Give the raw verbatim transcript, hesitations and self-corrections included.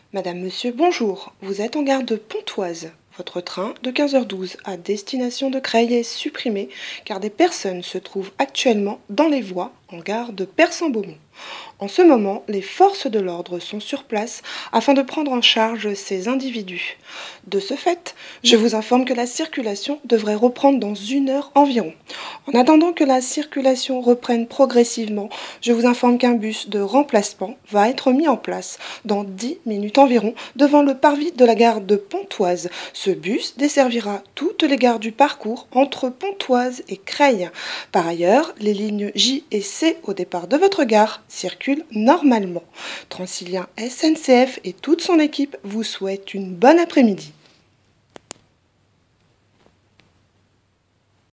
Madame, monsieur, bonjour. Vous êtes en gare de Pontoise. Votre train de quinze heures douze à destination de Creil est supprimé car des personnes se trouvent actuellement dans les voies en gare de Persan-Beaumont. En ce moment, les forces de l'ordre sont sur place afin de prendre en charge ces individus. De ce fait, je vous informe que la circulation devrait reprendre dans une heure environ. En attendant que la circulation reprenne progressivement, je vous informe qu'un bus de remplacement va être mis en place dans dix minutes environ devant le parvis de la gare de Pontoise. Ce bus desservira toutes les gares du parcours entre Pontoise et Creil. Par ailleurs, les lignes J et C au départ de votre gare circulent normalement. Transilien S N C F et toute son équipe vous souhaitent une bonne après-midi.